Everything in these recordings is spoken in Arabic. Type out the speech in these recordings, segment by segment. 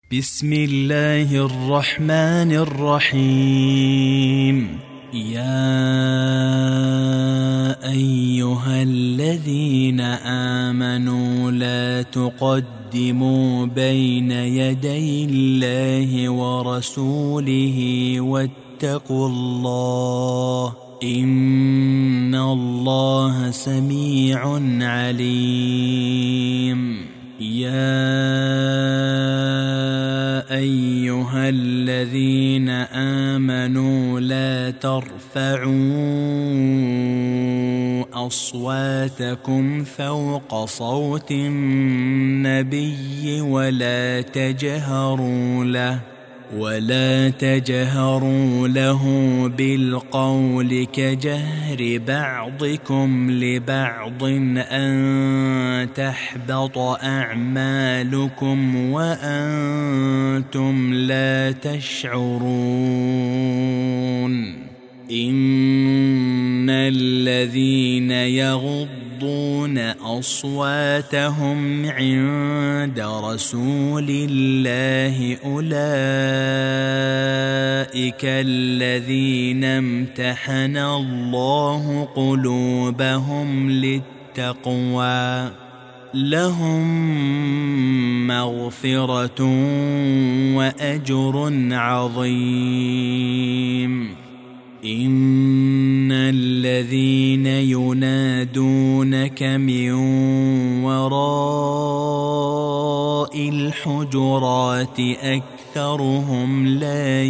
بسم الله الرحمن الرحيم. يا أيها الذين آمنوا لا تقدموا بين يدي الله ورسوله واتقوا الله إن الله سميع عليم. يا أيها الذين آمنوا لا ترفعوا أصواتكم فوق صوت النبي ولا تجهروا له بالقول كجهر بعضكم لبعض أن تحبط أعمالكم وأنتم لا تشعرون. إن الذين يغضون أصواتهم عند رسول الله أولئك الذين امتحن الله قلوبهم للتقوى لهم مغفرة وأجر عظيم. إن الذين ينادونك من وراء الحجرات أكثرهم لا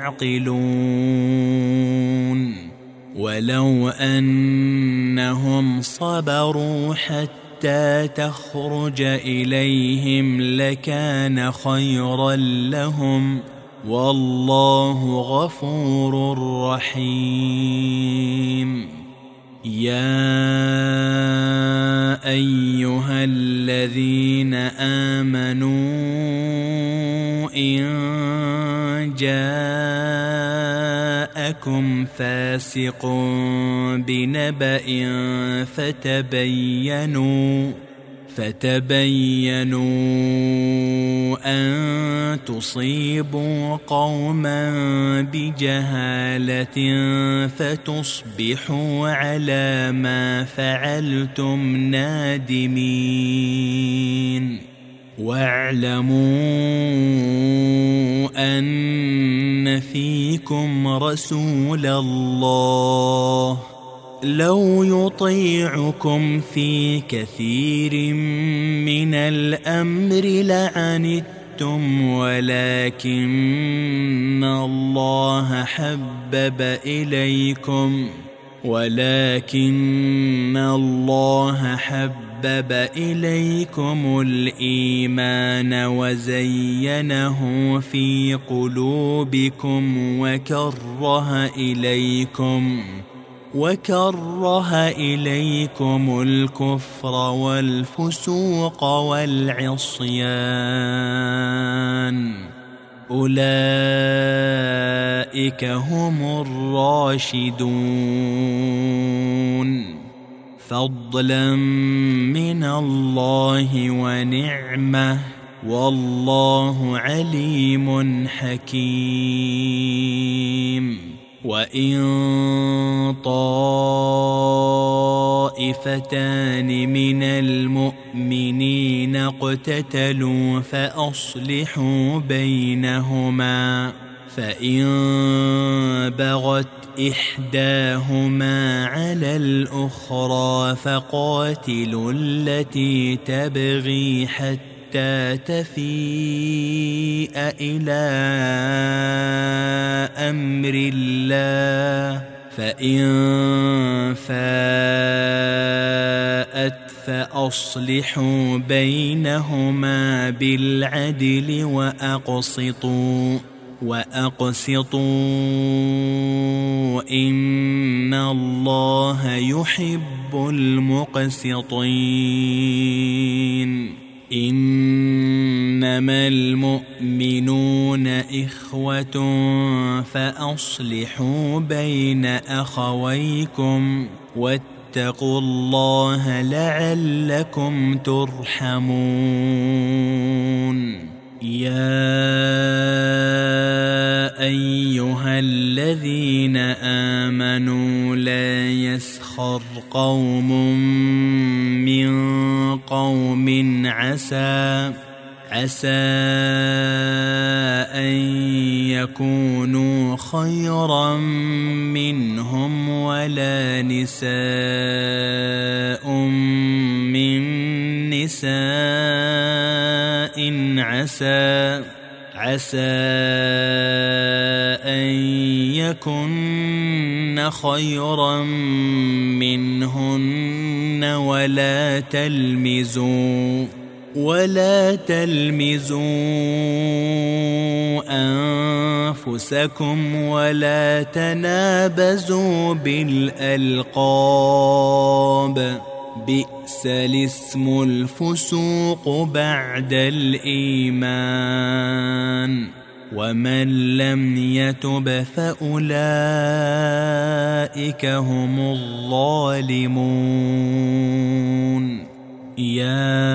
يعقلون. ولو أنهم صبروا حتى تخرج إليهم لكان خيرا لهم والله غفور رحيم. يا أيها الذين آمنوا إن جاءكم فاسق بنبأ فتبينوا أن تصيبوا قوما بجهالة فتصبحوا على ما فعلتم نادمين. واعلموا أن فيكم رسول الله لو يطيعكم في كثير من الأمر لعنتم ولكن الله حبب إليكم الإيمان وزينه في قلوبكم وكره إليكم الكفر والفسوق والعصيان أولئك هم الراشدون فضلا من الله ونعمة والله عليم حكيم. وإن طائفتان من المؤمنين اقتتلوا فأصلحوا بينهما فإن بغت إحداهما على الأخرى فقاتلوا التي تبغي حتى تفيء إلى أمر الله فإن فاءت فأصلحوا بينهما بالعدل وأقسطوا إن الله يحب المقسطين. إنما المؤمنون إخوة فأصلحوا بين أخويكم واتقوا الله لعلكم ترحمون. يا أيها الذين آمنوا لا يسخر قوم من قوم عسى أن يكونوا خيرا منهم ولا نساء من نساء عسى أن يكن خيرا منهن ولا تلمزوا أنفسكم ولا تنابزوا بالألقاب بئس الاسم الفسوق بعد الإيمان ومن لم يتب فأولئك هم الظالمون يا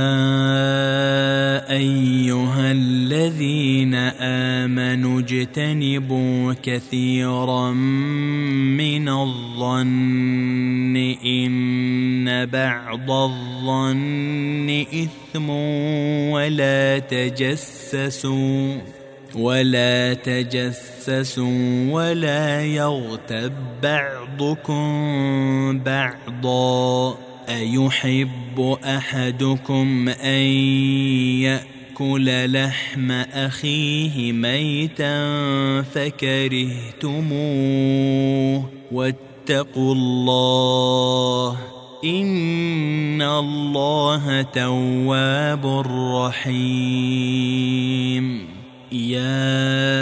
أيها الذين آمنوا اجتنبوا كثيرا من الظن إن بعض الظن إثم ولا تجسسوا ولا يغتب بعضكم بعضا أيحب أحدكم أن يأكل لحم أخيه ميتا فكرهتموه واتقوا الله إن الله تواب رحيم يا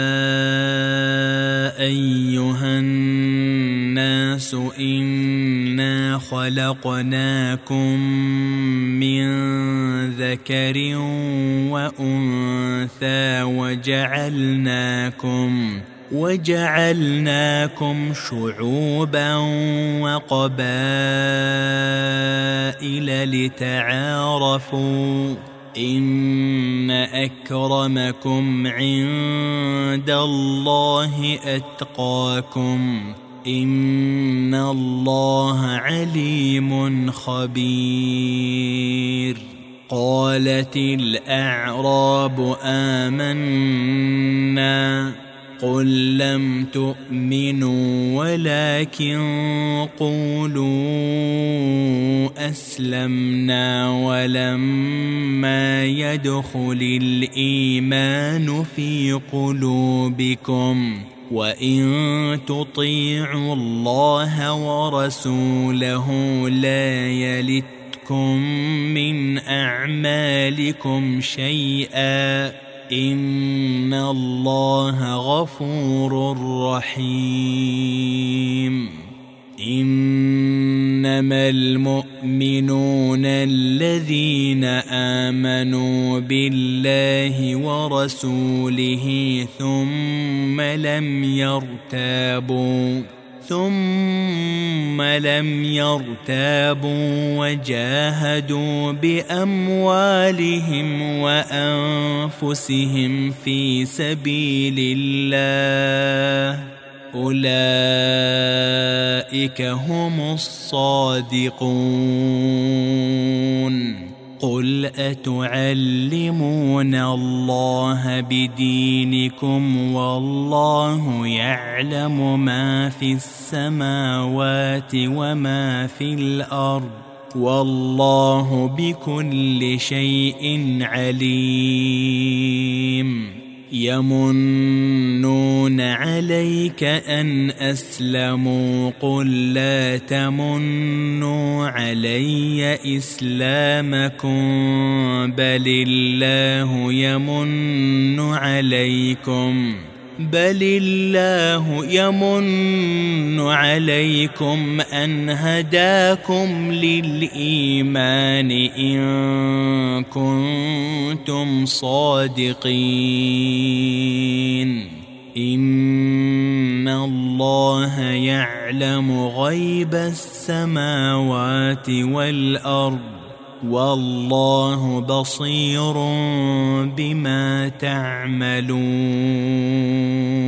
أيها الناس إنا خلقناكم من ذكر وأنثى وجعلناكم شعوبا وقبائل لتعارفوا إن أكرمكم عند الله أتقاكم إن الله عليم خبير قالت الأعراب آمنا قل لم تؤمنوا ولكن قولوا أسلمنا ولما يدخل الإيمان في قلوبكم وإن تطيعوا الله ورسوله لا يلتكم من أعمالكم شيئا إن الله غفور رحيم إنما المؤمنون الذين آمنوا بالله ورسوله ثم لم يرتابوا وجاهدوا بأموالهم وأنفسهم في سبيل الله أولئك هم الصادقون قل أتعلمون الله بدينكم والله يعلم ما في السماوات وما في الأرض والله بكل شيء عليم يمنون عليك أن أسلموا قل لا تمنوا علي إسلامكم بل الله يمن عليكم أن هداكم للإيمان إن كنتم صادقين إن الله يعلم غيب السماوات والأرض والله بصير بما تعملون.